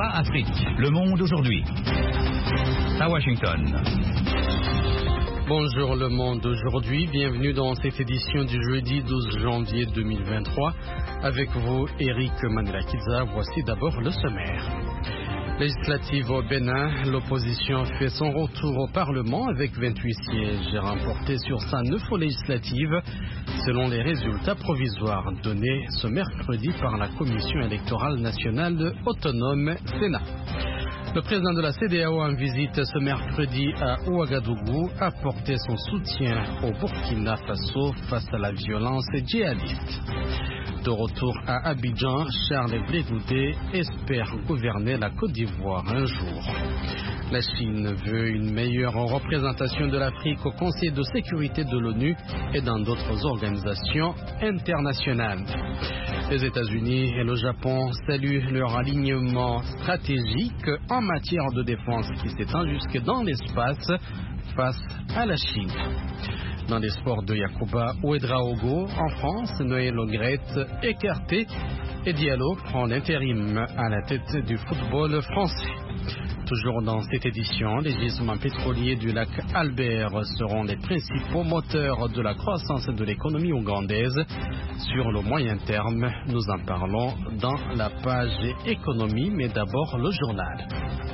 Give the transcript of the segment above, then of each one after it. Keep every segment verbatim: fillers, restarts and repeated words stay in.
V O A Afrique, le monde aujourd'hui. À Washington. Bonjour le monde aujourd'hui, bienvenue dans cette édition du jeudi douze janvier deux mille vingt-trois. Avec vous, Eric Manelakiza, voici d'abord le sommaire. Législative au Bénin, l'opposition fait son retour au Parlement avec vingt-huit sièges remportés sur cent neuf aux législatives, selon les résultats provisoires donnés ce mercredi par la Commission électorale nationale autonome Sénat. Le président de la C D A O en visite ce mercredi à Ouagadougou a apporté son soutien au Burkina Faso face à la violence djihadiste. De retour à Abidjan, Charles Blé Goudé espère gouverner la Côte d'Ivoire un jour. La Chine veut une meilleure représentation de l'Afrique au Conseil de sécurité de l'ONU et dans d'autres organisations internationales. Les États-Unis et le Japon saluent leur alignement stratégique en matière de défense qui s'étend jusque dans l'espace face à la Chine. Dans les sports de Yacouba Ouedraogo, en France, Noël Ogrette écarté et Diallo prend l'intérim à la tête du football français. Toujours dans cette édition, les gisements pétroliers du lac Albert seront les principaux moteurs de la croissance de l'économie ougandaise. Sur le moyen terme, nous en parlons dans la page économie, mais d'abord le journal.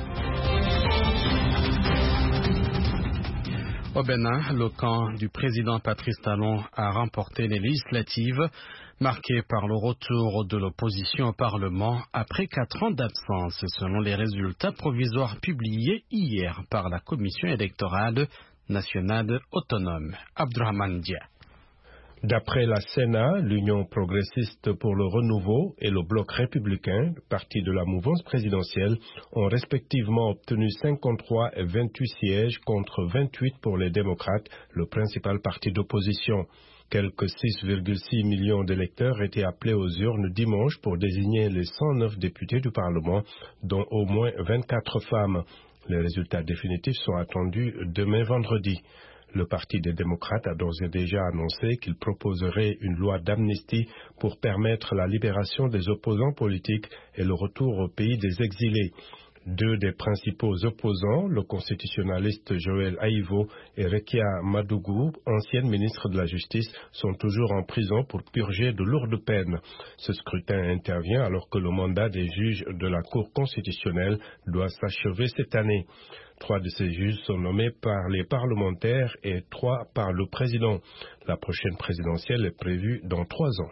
Au Bénin, le camp du président Patrice Talon a remporté les législatives, marquées par le retour de l'opposition au Parlement après quatre ans d'absence, selon les résultats provisoires publiés hier par la Commission électorale nationale autonome. Abdrahman Dia. D'après la Sénat, l'Union progressiste pour le renouveau et le Bloc républicain, parti de la mouvance présidentielle, ont respectivement obtenu cinquante-trois et vingt-huit sièges contre vingt-huit pour les démocrates, le principal parti d'opposition. Quelques six virgule six millions d'électeurs étaient appelés aux urnes dimanche pour désigner les cent neuf députés du Parlement, dont au moins vingt-quatre femmes. Les résultats définitifs sont attendus demain vendredi. Le Parti des démocrates a d'ores et déjà annoncé qu'il proposerait une loi d'amnistie pour permettre la libération des opposants politiques et le retour au pays des exilés. Deux des principaux opposants, le constitutionnaliste Joël Aïvo et Rekia Madougou, ancienne ministre de la Justice, sont toujours en prison pour purger de lourdes peines. Ce scrutin intervient alors que le mandat des juges de la Cour constitutionnelle doit s'achever cette année. Trois de ces juges sont nommés par les parlementaires et trois par le président. La prochaine présidentielle est prévue dans trois ans.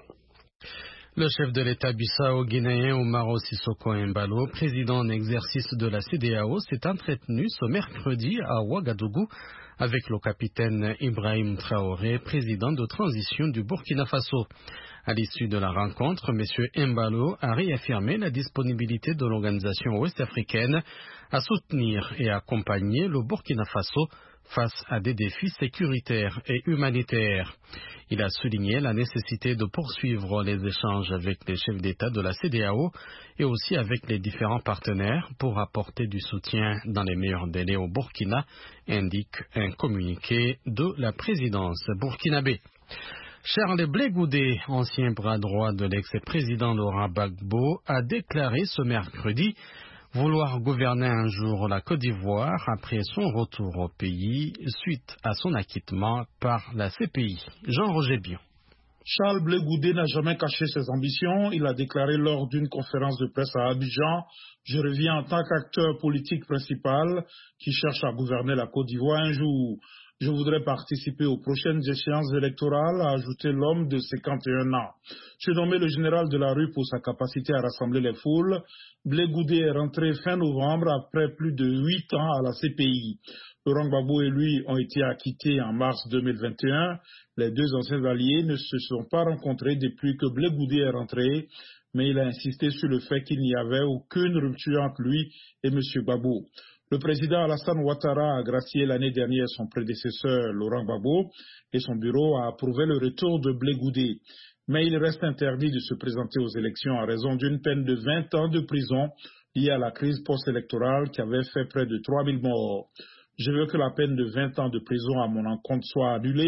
Le chef de l'État bissau-guinéen Umaro Sissoko Embalo, président en exercice de la C D A O, s'est entretenu ce mercredi à Ouagadougou avec le capitaine Ibrahim Traoré, président de transition du Burkina Faso. À l'issue de la rencontre, M. Embalo a réaffirmé la disponibilité de l'organisation ouest-africaine à soutenir et accompagner le Burkina Faso face à des défis sécuritaires et humanitaires. Il a souligné la nécessité de poursuivre les échanges avec les chefs d'État de la C D A O et aussi avec les différents partenaires pour apporter du soutien dans les meilleurs délais au Burkina, indique un communiqué de la présidence burkinabé. Charles Blé Goudé, ancien bras droit de l'ex-président Laurent Gbagbo, a déclaré ce mercredi vouloir gouverner un jour la Côte d'Ivoire après son retour au pays suite à son acquittement par la C P I. Jean-Roger Bion. Charles Blé Goudé n'a jamais caché ses ambitions. Il a déclaré lors d'une conférence de presse à Abidjan « Je reviens en tant qu'acteur politique principal qui cherche à gouverner la Côte d'Ivoire un jour. Je voudrais participer aux prochaines échéances électorales », a ajouté l'homme de cinquante et un ans. Surnommé le général de la rue pour sa capacité à rassembler les foules, Blé Goudé est rentré fin novembre après plus de huit ans à la C P I. Laurent Gbagbo et lui ont été acquittés en mars deux mille vingt et un. Les deux anciens alliés ne se sont pas rencontrés depuis que Blé Goudé est rentré, mais il a insisté sur le fait qu'il n'y avait aucune rupture entre lui et M. Gbagbo. Le président Alassane Ouattara a gracié l'année dernière son prédécesseur Laurent Gbagbo et son bureau a approuvé le retour de Blé Goudé. Mais il reste interdit de se présenter aux élections en raison d'une peine de vingt ans de prison liée à la crise post-électorale qui avait fait près de trois mille morts. Je veux que la peine de vingt ans de prison à mon encontre soit annulée,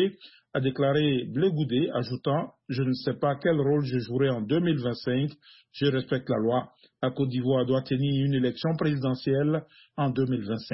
a déclaré Blé Goudé, ajoutant « Je ne sais pas quel rôle je jouerai en deux mille vingt-cinq, je respecte la loi. La Côte d'Ivoire doit tenir une élection présidentielle en deux mille vingt-cinq. »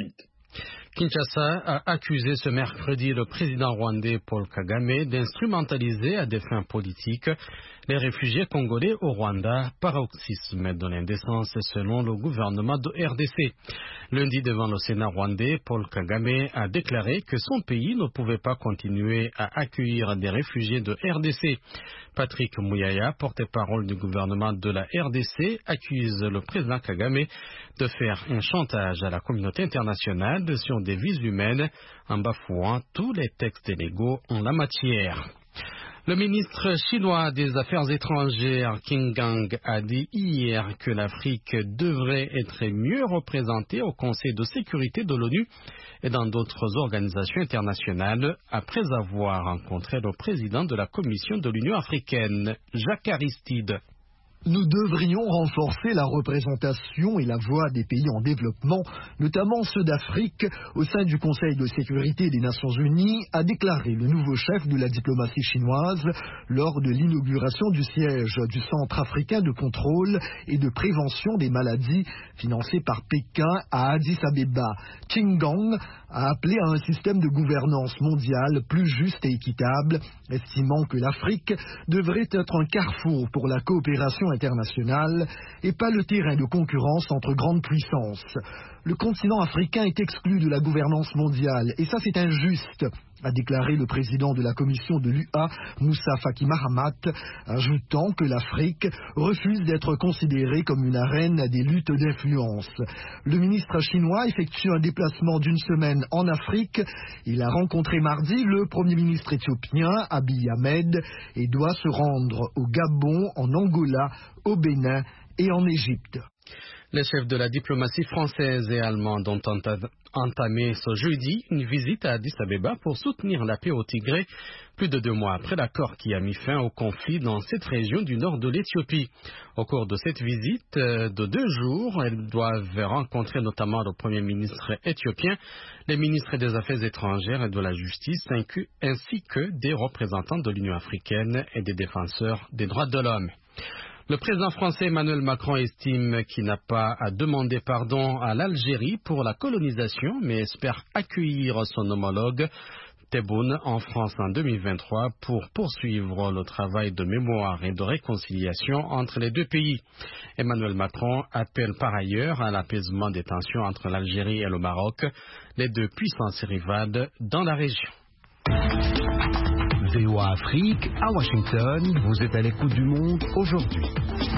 Kinshasa a accusé ce mercredi le président rwandais Paul Kagame d'instrumentaliser à des fins politiques les réfugiés congolais au Rwanda, paroxysme de l'indécence selon le gouvernement de R D C. Lundi, devant le Sénat rwandais, Paul Kagame a déclaré que son pays ne pouvait pas continuer à accueillir des réfugiés de R D C. Patrick Mouyaya, porte-parole du gouvernement de la R D C, accuse le président Kagame de faire un chantage à la communauté internationale sur des vies humaines en bafouant tous les textes légaux en la matière. Le ministre chinois des Affaires étrangères, Qin Gang, a dit hier que l'Afrique devrait être mieux représentée au Conseil de sécurité de l'ONU et dans d'autres organisations internationales après avoir rencontré le président de la Commission de l'Union africaine, Jacques Aristide. Nous devrions renforcer la représentation et la voix des pays en développement, notamment ceux d'Afrique, au sein du Conseil de sécurité des Nations Unies, a déclaré le nouveau chef de la diplomatie chinoise lors de l'inauguration du siège du Centre africain de contrôle et de prévention des maladies financé par Pékin à Addis Abeba. Qin Gang a appelé à un système de gouvernance mondiale plus juste et équitable, estimant que l'Afrique devrait être un carrefour pour la coopération internationale et pas le terrain de concurrence entre grandes puissances. Le continent africain est exclu de la gouvernance mondiale et ça c'est injuste, a déclaré le président de la commission de l'U A, Moussa Faki Mahamat, ajoutant que l'Afrique refuse d'être considérée comme une arène des luttes d'influence. Le ministre chinois effectue un déplacement d'une semaine en Afrique. Il a rencontré mardi le premier ministre éthiopien, Abiy Ahmed, et doit se rendre au Gabon, en Angola, au Bénin et en Égypte. Les chefs de la diplomatie française et allemande ont entamé ce jeudi une visite à Addis Abeba pour soutenir la paix au Tigré, plus de deux mois après l'accord qui a mis fin au conflit dans cette région du nord de l'Éthiopie. Au cours de cette visite de deux jours, elles doivent rencontrer notamment le Premier ministre éthiopien, les ministres des Affaires étrangères et de la Justice, ainsi que des représentants de l'Union africaine et des défenseurs des droits de l'homme. Le président français Emmanuel Macron estime qu'il n'a pas à demander pardon à l'Algérie pour la colonisation, mais espère accueillir son homologue Tebboune en France en deux mille vingt-trois pour poursuivre le travail de mémoire et de réconciliation entre les deux pays. Emmanuel Macron appelle par ailleurs à l'apaisement des tensions entre l'Algérie et le Maroc, les deux puissances rivales dans la région. V O A Afrique, à Washington, vous êtes à l'écoute du monde aujourd'hui.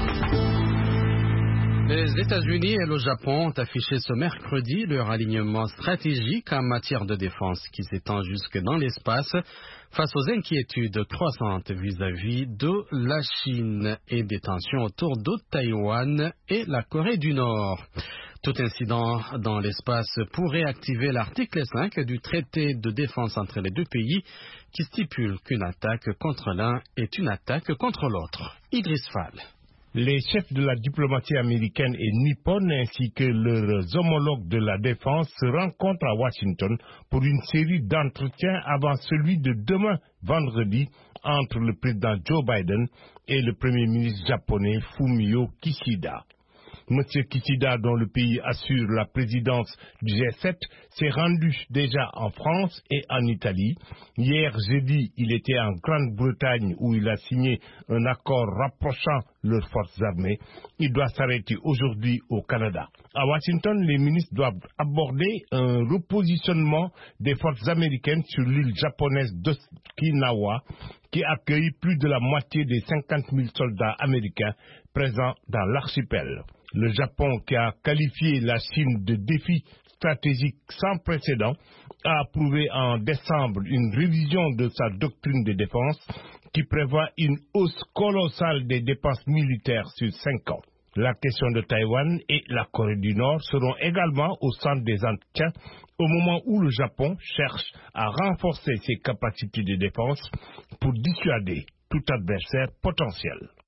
Les États-Unis et le Japon ont affiché ce mercredi leur alignement stratégique en matière de défense qui s'étend jusque dans l'espace face aux inquiétudes croissantes vis-à-vis de la Chine et des tensions autour de Taïwan et la Corée du Nord. Tout incident dans l'espace pourrait activer l'article cinq du traité de défense entre les deux pays qui stipule qu'une attaque contre l'un est une attaque contre l'autre. Idriss Fall. Les chefs de la diplomatie américaine et nippone ainsi que leurs homologues de la défense se rencontrent à Washington pour une série d'entretiens avant celui de demain vendredi entre le président Joe Biden et le premier ministre japonais Fumio Kishida. Monsieur Kishida, dont le pays assure la présidence du G sept, s'est rendu déjà en France et en Italie. Hier jeudi, il était en Grande-Bretagne où il a signé un accord rapprochant leurs forces armées. Il doit s'arrêter aujourd'hui au Canada. À Washington, les ministres doivent aborder un repositionnement des forces américaines sur l'île japonaise d'Okinawa, qui accueille plus de la moitié des cinquante mille soldats américains présents dans l'archipel. Le Japon, qui a qualifié la Chine de défi stratégique sans précédent, a approuvé en décembre une révision de sa doctrine de défense qui prévoit une hausse colossale des dépenses militaires sur cinq ans. La question de Taïwan et la Corée du Nord seront également au centre des entretiens au moment où le Japon cherche à renforcer ses capacités de défense pour dissuader tout adversaire potentiel.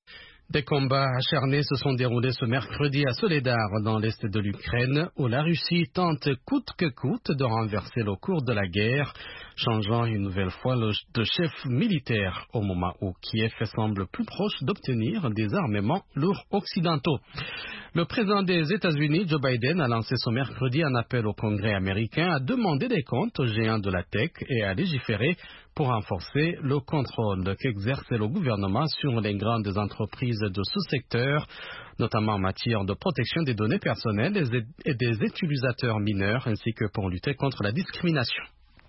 Des combats acharnés se sont déroulés ce mercredi à Soledar, dans l'est de l'Ukraine, où la Russie tente coûte que coûte de renverser le cours de la guerre, changeant une nouvelle fois le de chef militaire, au moment où Kiev semble plus proche d'obtenir des armements lourds occidentaux. Le président des États-Unis, Joe Biden, a lancé ce mercredi un appel au Congrès américain à demander des comptes aux géants de la tech et à légiférer pour renforcer le contrôle qu'exerce le gouvernement sur les grandes entreprises de ce secteur, notamment en matière de protection des données personnelles et des utilisateurs mineurs, ainsi que pour lutter contre la discrimination.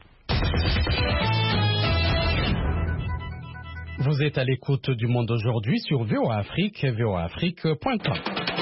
Vous êtes à l'écoute du Monde aujourd'hui sur V O A Afrique, v o a afrique point com.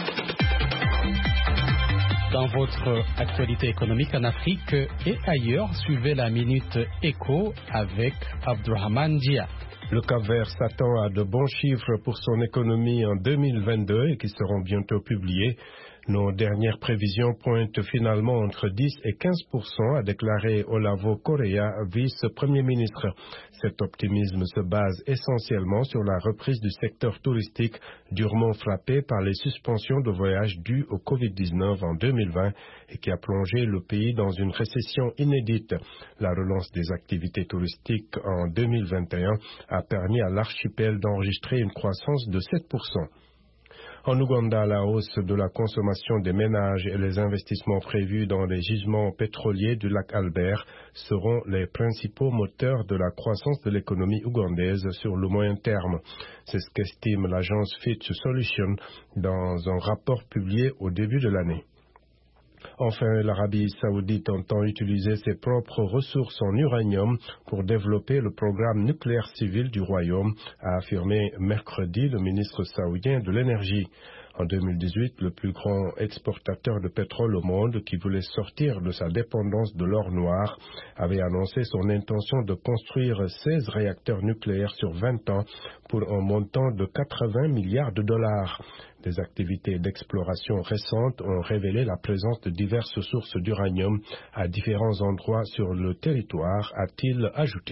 Dans votre actualité économique en Afrique et ailleurs, suivez la Minute Éco avec Abdurrahman Dia. Le Cap-Vert s'attend à de bons chiffres pour son économie en deux mille vingt-deux et qui seront bientôt publiés. Nos dernières prévisions pointent finalement entre dix et quinze pour cent, a déclaré Olavo Correa, vice-premier ministre. Cet optimisme se base essentiellement sur la reprise du secteur touristique durement frappé par les suspensions de voyages dues au covid dix-neuf en deux mille vingt et qui a plongé le pays dans une récession inédite. La relance des activités touristiques en deux mille vingt et un a permis à l'archipel d'enregistrer une croissance de sept pour cent. En Ouganda, la hausse de la consommation des ménages et les investissements prévus dans les gisements pétroliers du lac Albert seront les principaux moteurs de la croissance de l'économie ougandaise sur le moyen terme. C'est ce qu'estime l'agence Fitch Solutions dans un rapport publié au début de l'année. Enfin, l'Arabie saoudite entend utiliser ses propres ressources en uranium pour développer le programme nucléaire civil du royaume, a affirmé mercredi le ministre saoudien de l'énergie. En deux mille dix-huit, le plus grand exportateur de pétrole au monde, qui voulait sortir de sa dépendance de l'or noir, avait annoncé son intention de construire seize réacteurs nucléaires sur vingt ans pour un montant de quatre-vingts milliards de dollars. Des activités d'exploration récentes ont révélé la présence de diverses sources d'uranium à différents endroits sur le territoire, a-t-il ajouté.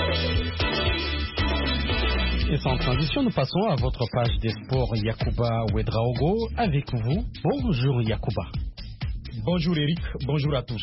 Et sans transition, nous passons à votre page des sports Yacouba Ouedraogo. Avec vous, bonjour Yacouba. Bonjour Eric, bonjour à tous.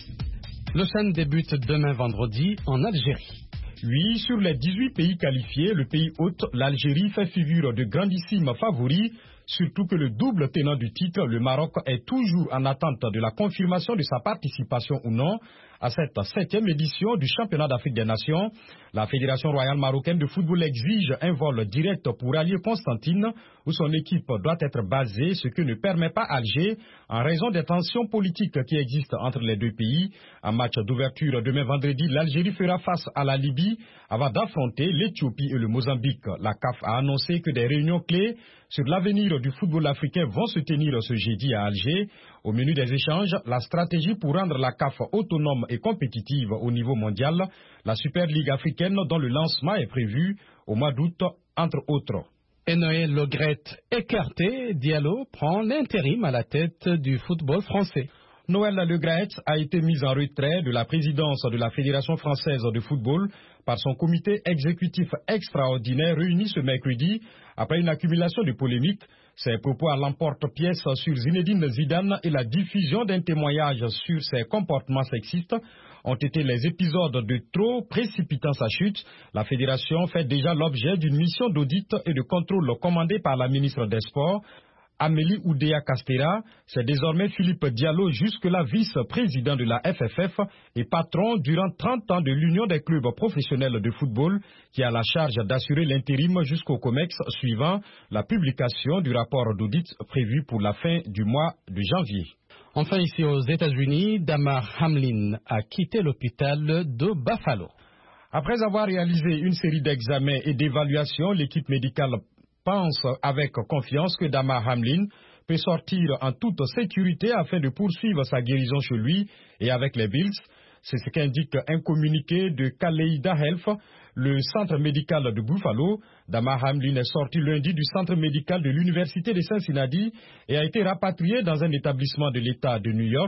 Le CHAN débute demain vendredi en Algérie. Oui, sur les dix-huit pays qualifiés, le pays hôte, l'Algérie, fait figure de grandissime favori, surtout que le double tenant du titre, le Maroc, est toujours en attente de la confirmation de sa participation ou non à cette septième édition du championnat d'Afrique des Nations. La Fédération royale marocaine de football exige un vol direct pour allier Constantine, où son équipe doit être basée, ce que ne permet pas Alger, en raison des tensions politiques qui existent entre les deux pays. En match d'ouverture demain vendredi, l'Algérie fera face à la Libye avant d'affronter l'Éthiopie et le Mozambique. La C A F a annoncé que des réunions clés sur l'avenir du football africain vont se tenir ce jeudi à Alger. Au menu des échanges, la stratégie pour rendre la C A F autonome et compétitive au niveau mondial, la Super Ligue africaine dont le lancement est prévu au mois d'août, entre autres. Et Noël Le Graët écarté, Diallo prend l'intérim à la tête du football français. Noël Le Graët a été mis en retrait de la présidence de la Fédération française de football par son comité exécutif extraordinaire réuni ce mercredi après une accumulation de polémiques. Ses propos à l'emporte-pièce sur Zinedine Zidane et la diffusion d'un témoignage sur ses comportements sexistes ont été les épisodes de trop précipitant sa chute. La fédération fait déjà l'objet d'une mission d'audit et de contrôle commandée par la ministre des Sports. Amélie Oudéa Castera, c'est désormais Philippe Diallo, jusque-là vice-président de la F F F et patron durant trente ans de l'Union des clubs professionnels de football, qui a la charge d'assurer l'intérim jusqu'au COMEX suivant la publication du rapport d'audit prévu pour la fin du mois de janvier. Enfin, ici aux États-Unis, Damar Hamlin a quitté l'hôpital de Buffalo. Après avoir réalisé une série d'examens et d'évaluations, l'équipe médicale pense avec confiance que Damar Hamlin peut sortir en toute sécurité afin de poursuivre sa guérison chez lui et avec les Bills. C'est ce qu'indique un communiqué de Kaleida Health, le centre médical de Buffalo. Damar Hamlin est sorti lundi du centre médical de l'université de Cincinnati et a été rapatrié dans un établissement de l'État de New York.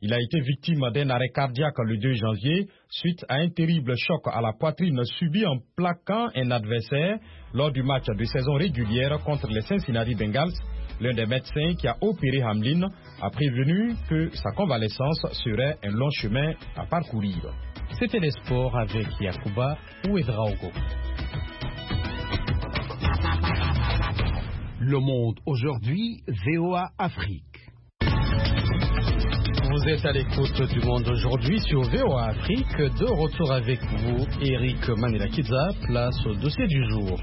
Il a été victime d'un arrêt cardiaque le deux janvier suite à un terrible choc à la poitrine subi en plaquant un adversaire lors du match de saison régulière contre les Cincinnati Bengals. L'un des médecins qui a opéré Hamlin a prévenu que sa convalescence serait un long chemin à parcourir. C'était les sports avec Yacouba Ouedraogo. Le Monde aujourd'hui, V O A Afrique. Vous êtes à l'écoute du Monde aujourd'hui sur V O A Afrique. De retour avec vous, Eric Manilakidza, place au dossier du jour.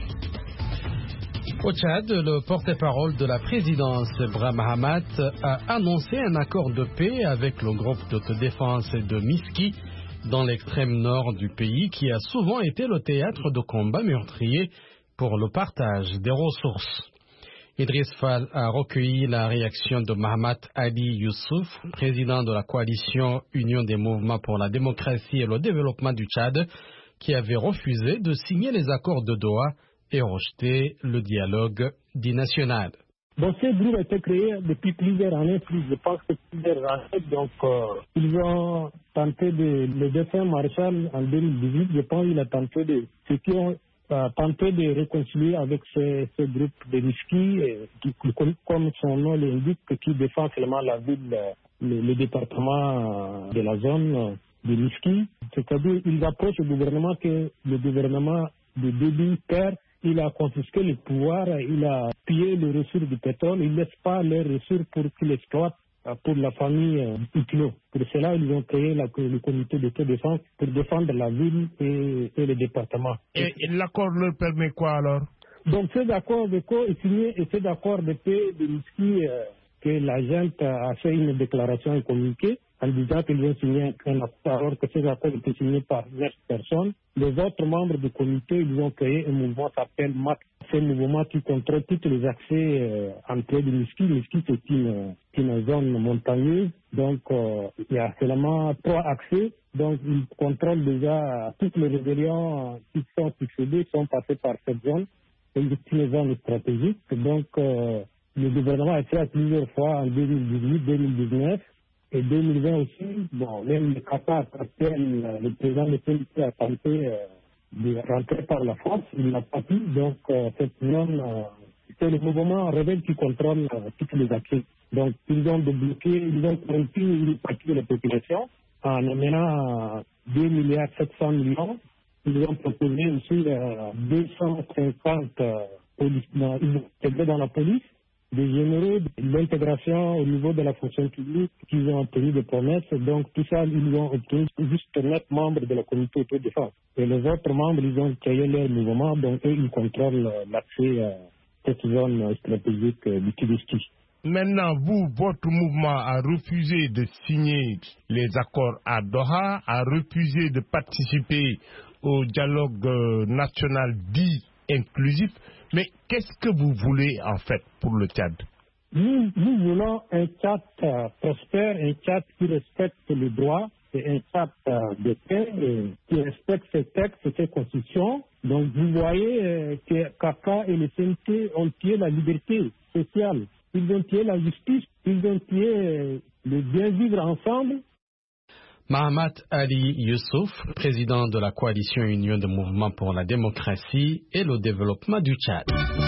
Au Tchad, le porte-parole de la présidence, Brahim Mahamat, a annoncé un accord de paix avec le groupe d'autodéfense de Miski, dans l'extrême nord du pays, qui a souvent été le théâtre de combats meurtriers pour le partage des ressources. Idriss Fall a recueilli la réaction de Mahamat Ali Youssouf, président de la coalition Union des mouvements pour la démocratie et le développement du Tchad, qui avait refusé de signer les accords de Doha et rejeté le dialogue dit national. Donc, ce groupe a été créé depuis plusieurs années, plus je pense que plusieurs années. Donc, euh, ils ont tenté de, le défunt Marshall en deux mille dix-huit, je pense qu'il a tenté de, ceux qui ont euh, tenté de réconcilier avec ce, ce groupe de Miski, euh, qui, comme son nom l'indique, qui défend seulement la ville, euh, le, le département euh, de la zone euh, de Miski. C'est-à-dire, ils approchent le gouvernement que le gouvernement de Déby perd. Il a confisqué le pouvoir, il a pillé les ressources du pétrole, il ne laisse pas les ressources pour qu'il exploite pour la famille Huguenot. Pour cela, ils ont créé la, le comité d'autodéfense pour défendre la ville et, et le département. Et, et l'accord leur permet quoi alors? Donc cet accord de co est signé et cet accord de paix de Miski euh, que l'agent a fait une déclaration et communiqué en disant qu'ils ont signé un accord alors que ces accords étaient signés par neuf personnes. Les autres membres du comité, ils ont créé un mouvement qui s'appelle M A C. C'est un mouvement qui contrôle tous les accès euh, entrées de Miski. Miski, c'est une, une zone montagneuse, donc euh, il y a seulement trois accès. Donc ils contrôlent déjà toutes les rébellions qui sont succédées, sont passées par cette zone. C'est une zone stratégique. Donc euh, le gouvernement a fait plusieurs fois en deux mille dix-huit, deux mille dix-neuf. Et deux mille vingt aussi, bon, même le Qatar, le président de P L P a tenté euh, de rentrer par la force, il n'a pas pu. Donc, euh, cette zone, euh, c'est le mouvement rebelle qui contrôle euh, toutes les accès. Donc, ils ont débloqué, ils ont corrompu une partie de la population en amenant deux milliards sept cents millions. Ils ont proposé aussi euh, deux cent cinquante euh, police, dans, ils ont intégré dans la police. Des généraux, l'intégration au niveau de la fonction publique qu'ils ont obtenu des promesses. Donc, tout ça, ils ont obtenu juste neuf membres de la communauté autodéfense. Et les autres membres, ils ont créé leur mouvement. Donc, eux, ils contrôlent l'accès à cette zone stratégique du Kibousti. Maintenant, vous, votre mouvement a refusé de signer les accords à Doha, a refusé de participer au dialogue national dit inclusif. Mais qu'est-ce que vous voulez en fait pour le Tchad? Nous, nous voulons un Tchad euh, prospère, un Tchad qui respecte les droits, et un Tchad euh, de paix, et qui respecte ses textes et ses constitutions. Donc vous voyez euh, que Kaka et le C N T ont pillé la liberté sociale, ils ont pillé la justice, ils ont pillé euh, le bien vivre ensemble. Mahamat Ali Youssouf, président de la coalition Union de mouvements pour la démocratie et le développement du Tchad.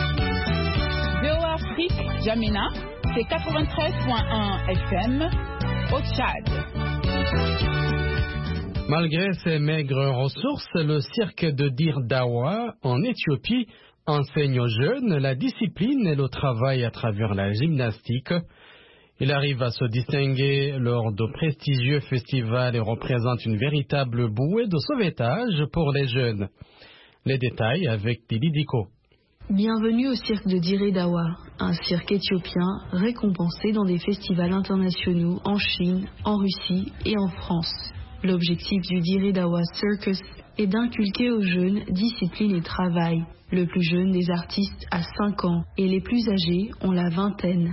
V O A Afrique, Jamina, c'est quatre-vingt-treize point un F M au Tchad. Malgré ses maigres ressources, le cirque de Dir Dawa en Éthiopie enseigne aux jeunes la discipline et le travail à travers la gymnastique. Il arrive à se distinguer lors de prestigieux festivals et représente une véritable bouée de sauvetage pour les jeunes. Les détails avec Didi Diko. Bienvenue au cirque de Dire Dawa, un cirque éthiopien récompensé dans des festivals internationaux en Chine, en Russie et en France. L'objectif du Dire Dawa Circus est d'inculquer aux jeunes discipline et travail. Le plus jeune des artistes a cinq ans et les plus âgés ont la vingtaine.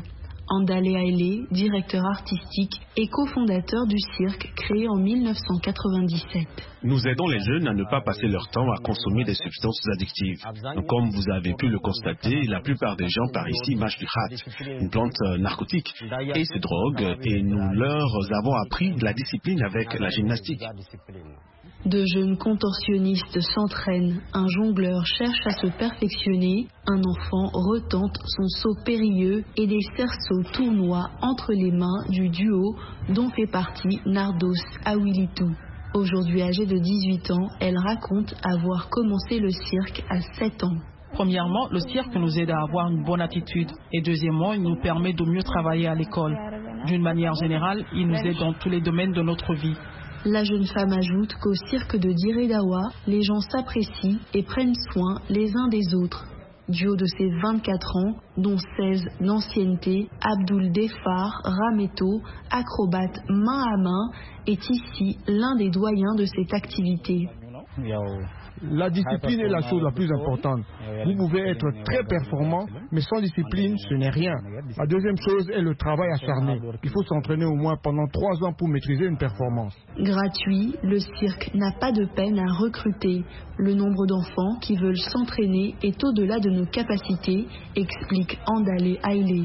Andale Haile, directeur artistique et cofondateur du cirque créé en mille neuf cent quatre-vingt-dix-sept. Nous aidons les jeunes à ne pas passer leur temps à consommer des substances addictives. Comme vous avez pu le constater, la plupart des gens par ici mâchent du khat, une plante narcotique, et se droguent, et nous leur avons appris la discipline avec la gymnastique. De jeunes contorsionnistes s'entraînent, un jongleur cherche à se perfectionner, un enfant retente son saut périlleux et des cerceaux tournoient entre les mains du duo dont fait partie Nardos Awilitou. Aujourd'hui âgée de dix-huit ans, elle raconte avoir commencé le cirque à sept ans. Premièrement, le cirque nous aide à avoir une bonne attitude et deuxièmement, il nous permet de mieux travailler à l'école. D'une manière générale, il nous aide dans tous les domaines de notre vie. La jeune femme ajoute qu'au cirque de Dire Dawa, les gens s'apprécient et prennent soin les uns des autres. Du haut de ses vingt-quatre ans, dont seize d'ancienneté, Abdoul Defar Rameto, acrobate main à main, est ici l'un des doyens de cette activité. La discipline est la chose la plus importante. Vous pouvez être très performant, mais sans discipline, ce n'est rien. La deuxième chose est le travail acharné. Il faut s'entraîner au moins pendant trois ans pour maîtriser une performance. Gratuit, le cirque n'a pas de peine à recruter. Le nombre d'enfants qui veulent s'entraîner est au-delà de nos capacités, explique Andale Haile.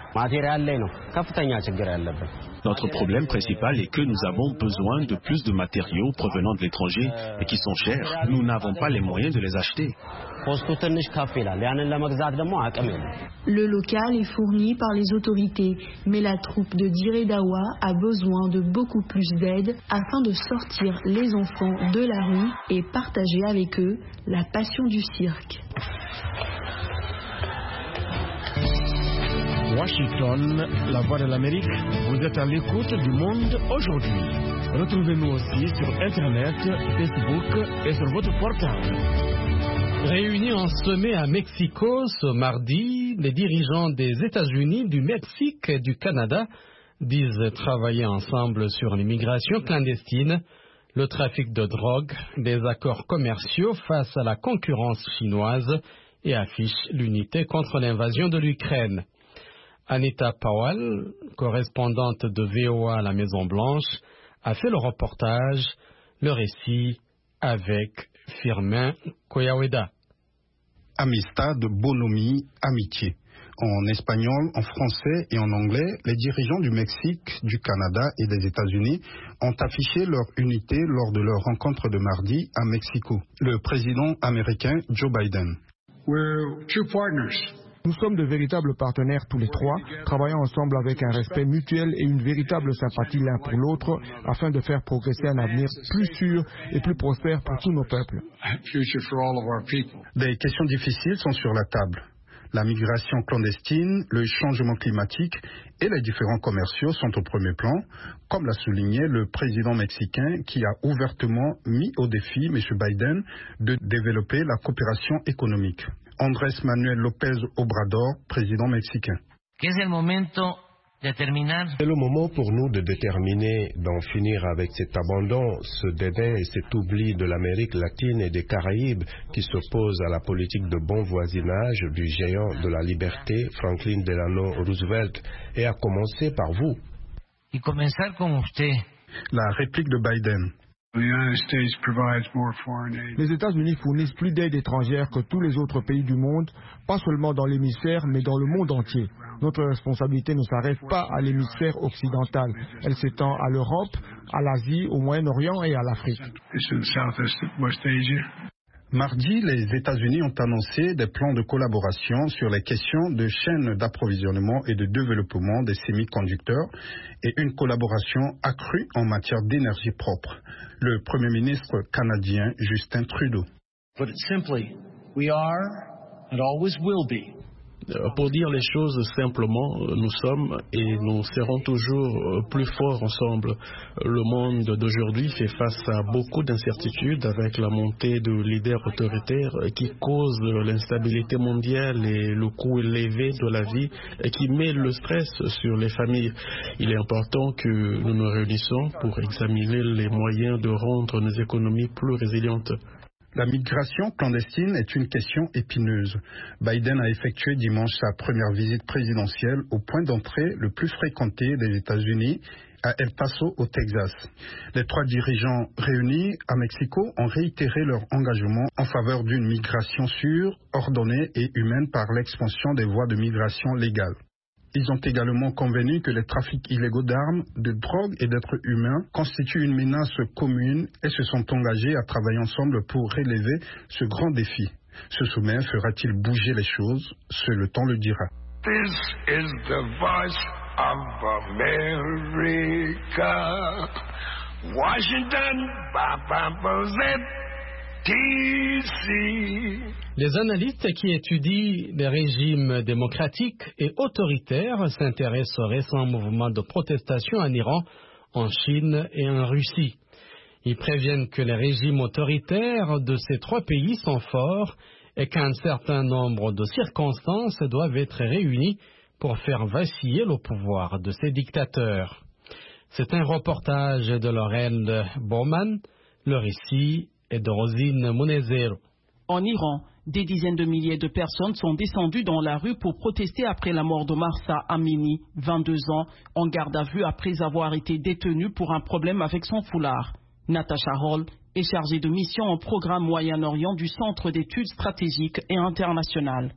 Notre problème principal est que nous avons besoin de plus de matériaux provenant de l'étranger et qui sont chers. Nous n'avons pas les moyens de les acheter. Le local est fourni par les autorités, mais la troupe de Dire Dawa a besoin de beaucoup plus d'aide afin de sortir les enfants de la rue et partager avec eux la passion du cirque. Washington, la voix de l'Amérique, vous êtes à l'écoute du Monde aujourd'hui. Retrouvez-nous aussi sur Internet, Facebook et sur votre portable. Réunis en sommet à Mexico ce mardi, les dirigeants des États-Unis, du Mexique et du Canada disent travailler ensemble sur l'immigration clandestine, le trafic de drogue, des accords commerciaux face à la concurrence chinoise et affichent l'unité contre l'invasion de l'Ukraine. Anita Powell, correspondante de V O A à la Maison-Blanche, a fait le reportage, le récit avec Firmin Koyaweda. Amistad, bonhomie, amitié. En espagnol, en français et en anglais, les dirigeants du Mexique, du Canada et des États-Unis ont affiché leur unité lors de leur rencontre de mardi à Mexico. Le président américain Joe Biden. We're true partners. Nous sommes de véritables partenaires tous les trois, travaillant ensemble avec un respect mutuel et une véritable sympathie l'un pour l'autre, afin de faire progresser un avenir plus sûr et plus prospère pour tous nos peuples. Des questions difficiles sont sur la table. La migration clandestine, le changement climatique et les différends commerciaux sont au premier plan, comme l'a souligné le président mexicain qui a ouvertement mis au défi M. Biden de développer la coopération économique. Andrés Manuel López Obrador, président mexicain. C'est le moment pour nous de déterminer d'en finir avec cet abandon, ce dédain et cet oubli de l'Amérique latine et des Caraïbes qui s'opposent à la politique de bon voisinage du géant de la liberté, Franklin Delano Roosevelt, et à commencer par vous. La réplique de Biden. Les États-Unis fournissent plus d'aide étrangère que tous les autres pays du monde, pas seulement dans l'hémisphère, mais dans le monde entier. Notre responsabilité ne s'arrête pas à l'hémisphère occidental. Elle s'étend à l'Europe, à l'Asie, au Moyen-Orient et à l'Afrique. Mardi, les États-Unis ont annoncé des plans de collaboration sur les questions de chaînes d'approvisionnement et de développement des semi-conducteurs et une collaboration accrue en matière d'énergie propre. Le Premier ministre canadien Justin Trudeau. But simply, we are and always will be. Pour dire les choses simplement, nous sommes et nous serons toujours plus forts ensemble. Le monde d'aujourd'hui fait face à beaucoup d'incertitudes avec la montée de leaders autoritaires qui causent l'instabilité mondiale et le coût élevé de la vie et qui met le stress sur les familles. Il est important que nous nous réunissons pour examiner les moyens de rendre nos économies plus résilientes. La migration clandestine est une question épineuse. Biden a effectué dimanche sa première visite présidentielle au point d'entrée le plus fréquenté des États-Unis, à El Paso, au Texas. Les trois dirigeants réunis à Mexico ont réitéré leur engagement en faveur d'une migration sûre, ordonnée et humaine par l'expansion des voies de migration légales. Ils ont également convenu que les trafics illégaux d'armes, de drogue et d'êtres humains constituent une menace commune et se sont engagés à travailler ensemble pour relever ce grand défi. Ce sommet fera-t-il bouger les choses? Seul le temps le dira. This is the voice of America. Washington, D C Les analystes qui étudient les régimes démocratiques et autoritaires s'intéressent aux récents mouvements de protestation en Iran, en Chine et en Russie. Ils préviennent que les régimes autoritaires de ces trois pays sont forts et qu'un certain nombre de circonstances doivent être réunies pour faire vaciller le pouvoir de ces dictateurs. C'est un reportage de Lorraine Bowman, le récit est de Rosine Munezero. En Iran, des dizaines de milliers de personnes sont descendues dans la rue pour protester après la mort de Mahsa Amini, vingt-deux ans, en garde à vue après avoir été détenue pour un problème avec son foulard. Natasha Hall est chargée de mission en programme Moyen-Orient du Centre d'études stratégiques et internationales.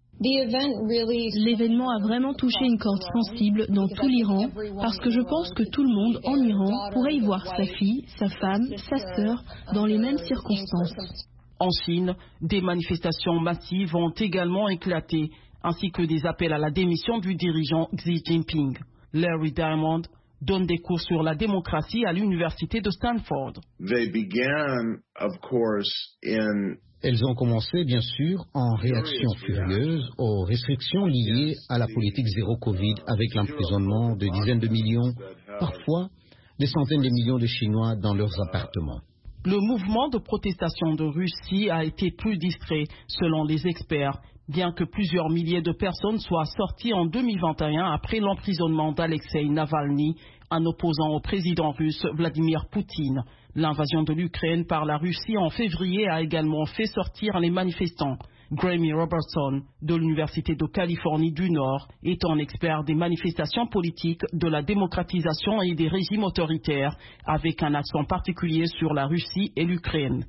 L'événement a vraiment touché une corde sensible dans tout l'Iran parce que je pense que tout le monde en Iran pourrait y voir sa fille, sa femme, sa sœur dans les mêmes circonstances. En Chine, des manifestations massives ont également éclaté, ainsi que des appels à la démission du dirigeant Xi Jinping. Larry Diamond donne des cours sur la démocratie à l'université de Stanford. They began, of course, in Elles ont commencé, bien sûr, en réaction furieuse aux restrictions liées à la politique zéro Covid avec l'emprisonnement de dizaines de millions, parfois des centaines de millions de Chinois dans leurs appartements. Le mouvement de protestation de Russie a été plus discret, selon les experts, bien que plusieurs milliers de personnes soient sorties en deux mille vingt et un après l'emprisonnement d'Alexei Navalny, un opposant au président russe Vladimir Poutine. L'invasion de l'Ukraine par la Russie en février a également fait sortir les manifestants. Grammy Robertson, de l'Université de Californie du Nord, est un expert des manifestations politiques, de la démocratisation et des régimes autoritaires, avec un accent particulier sur la Russie et l'Ukraine.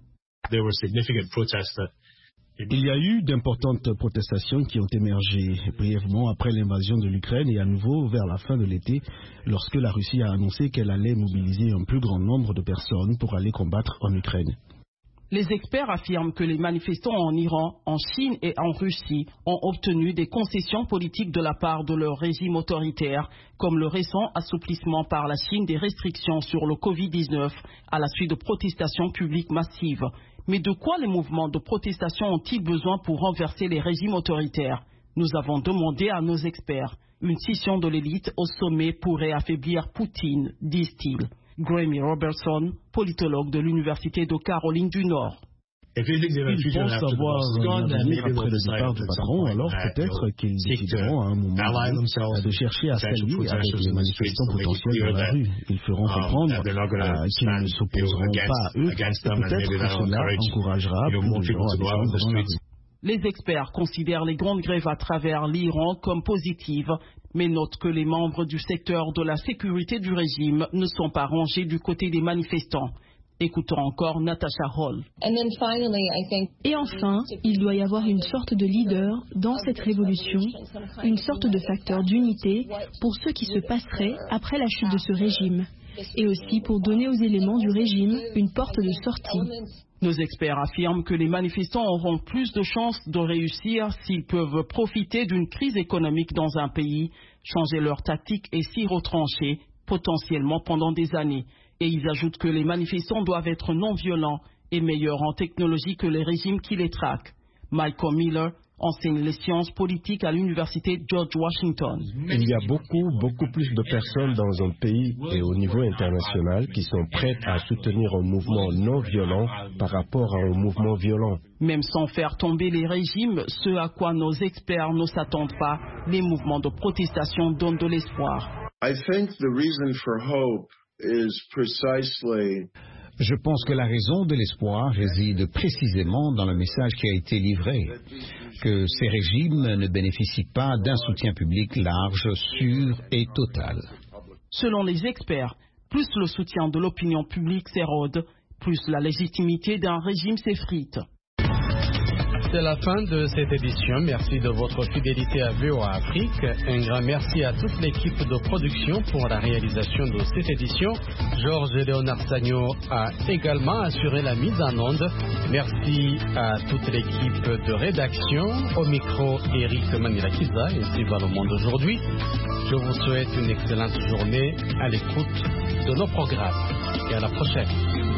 Il y a eu d'importantes protestations qui ont émergé brièvement après l'invasion de l'Ukraine et à nouveau vers la fin de l'été, lorsque la Russie a annoncé qu'elle allait mobiliser un plus grand nombre de personnes pour aller combattre en Ukraine. Les experts affirment que les manifestants en Iran, en Chine et en Russie ont obtenu des concessions politiques de la part de leur régime autoritaire, comme le récent assouplissement par la Chine des restrictions sur le covid dix-neuf à la suite de protestations publiques massives. Mais de quoi les mouvements de protestation ont-ils besoin pour renverser les régimes autoritaires? Nous avons demandé à nos experts. Une scission de l'élite au sommet pourrait affaiblir Poutine, disent-ils. Grammy Robertson, politologue de l'Université de Caroline du Nord. Ils pensent avoir gagné après le départ du patron, alors peut-être qu'ils décideront à un moment de chercher à s'allier avec les manifestants potentiels dans la rue. Ils feront comprendre euh, qu'ils ne s'opposeront pas à eux, et peut-être que cela encouragera plus de gens à descendre dans la rue. Les experts considèrent les grandes grèves à travers l'Iran comme positives, mais notent que les membres du secteur de la sécurité du régime ne sont pas rangés du côté des manifestants. Écoutons encore Natasha Hall. Et enfin, il doit y avoir une sorte de leader dans cette révolution, une sorte de facteur d'unité pour ce qui se passerait après la chute de ce régime, et aussi pour donner aux éléments du régime une porte de sortie. Nos experts affirment que les manifestants auront plus de chances de réussir s'ils peuvent profiter d'une crise économique dans un pays, changer leurs tactiques et s'y retrancher, potentiellement pendant des années. Et ils ajoutent que les manifestants doivent être non violents et meilleurs en technologie que les régimes qui les traquent. Michael Miller enseigne les sciences politiques à l'université George Washington. Il y a beaucoup, beaucoup plus de personnes dans un pays et au niveau international qui sont prêtes à soutenir un mouvement non violent par rapport à un mouvement violent. Même sans faire tomber les régimes, ce à quoi nos experts ne s'attendent pas, les mouvements de protestation donnent de l'espoir. I think the reason for hope is precisely Je pense que la raison de l'espoir réside précisément dans le message qui a été livré, que ces régimes ne bénéficient pas d'un soutien public large, sûr et total. Selon les experts, plus le soutien de l'opinion publique s'érode, plus la légitimité d'un régime s'effrite. C'est la fin de cette édition. Merci de votre fidélité à V O A Afrique. Un grand merci à toute l'équipe de production pour la réalisation de cette édition. Georges Léonard Sagno a également assuré la mise en onde. Merci à toute l'équipe de rédaction. Au micro, Eric Manirakiza, ainsi va le monde aujourd'hui. Je vous souhaite une excellente journée à l'écoute de nos programmes. Et à la prochaine.